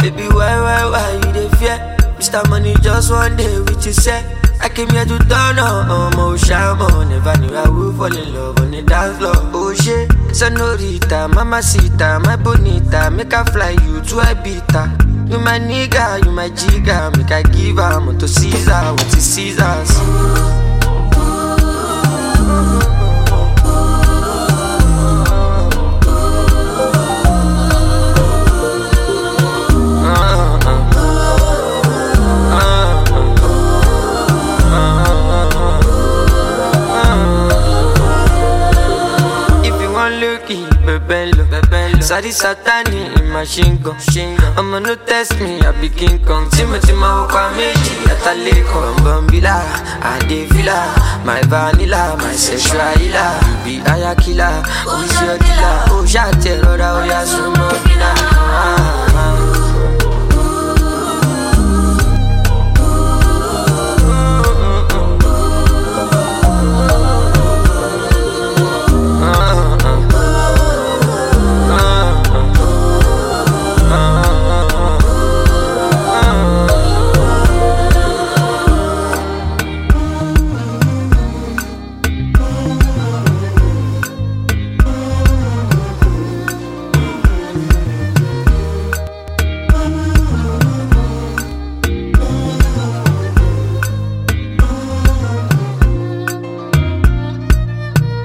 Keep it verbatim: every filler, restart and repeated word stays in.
Baby, why, why, why you dey fear? Mister Money just one day with you say I came here to turn on, um, oh shaman. Never knew I would fall in love on the dance floor. Oh shit, senorita, mamacita, my bonita, make I fly you to Ibiza. You my nigga, you my jigga, make I give her to Caesar, what is Caesar's? Bebello, Bebello. Sadi Satani in machine gun. I'ma no test me, I be King Kong. Timothy Mawaka Meji, Ataleko, Bambila, Adevila, my vanilla, my sexual healer. You be Ayakila, who's your dealer? Oh, Shate, Roda, oh, Yasumobina.